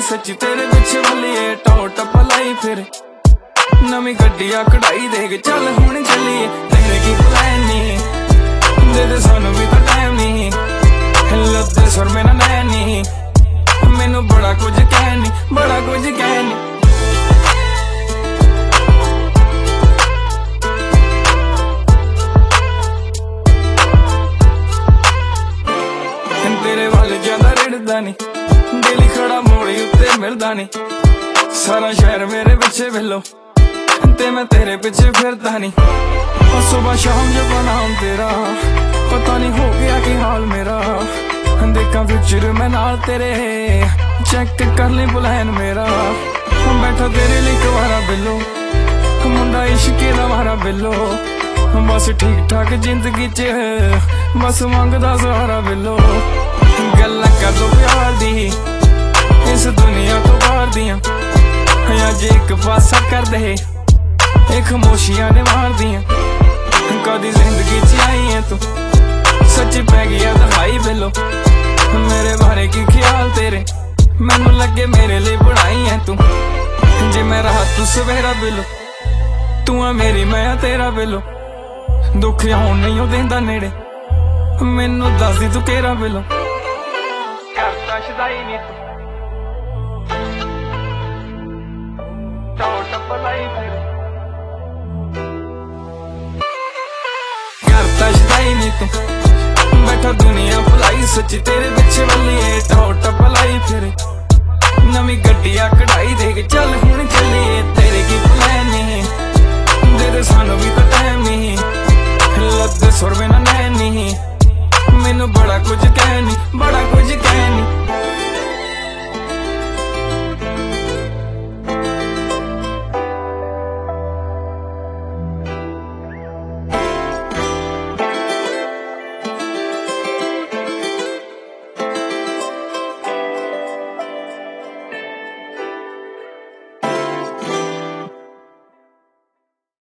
सच्ची तेरे पिछे वाली टॉ टप लाई फिर नवी गड्डिया कढ़ाई देख चल हुण चलिए तेरे की प्लान नहीं दे दे सानू भी तो टाइम नहीं लद्दे सुर में ना नैनी मैनू बड़ा कुछ कहनी बड़ा कुछ कहनी तेरे वाल ज्यादा रिड़दा नी दिल खड़ा मोड़ी उत्ते मिलदा नी सारा शहर मेरे पिछे वेलो ते मैं तेरे पिछे फिरदा नी सुबह शाम जब नाम तेरा पता नहीं हो गया कि हाल मेरा देखा फ्यूचर मैं नाल तेरे चेक कर ली प्लान मेरा बैठा तेरे लिए कवारा बिलो मुंडा इश्के दा मारा बिलो बस ठीक ठाक जिंदगी च बस मंगदा सहारा बिलो गल्लां कर दो प्यार दी इस दुनिया तो बाहर दियां अज एक पासा कर दे एक खामोशियां ने मार दियां कदी जिंदगी च आई है तू सच्ची पै गया दहाई बिलो मेरे बारे की ख्याल तेरे मैनू लगे मेरे लिए बनाई है तू जे मैं रहा तू सवेरा बिलो तू है मेरी मैं तेरा बिलो दुख आउण नहीं देंदा नेड़े मैनू दस दी तू केरा बिलो करता शदाई नी तू टॉ टप लाई फिर करता शदाई नी तू बैठा दुनिया भुलाई सच्ची तेरे पिछे वाली टॉ टप लाई फिर नवी गड्डिया कढ़ाई देख चल हुण चलिए तेरे की प्लान नहीं दे दे सानू भी तो टाइम नहीं लद्दे सुर में ना नैनी मैनू बड़ा कुछ कहनी बड़ा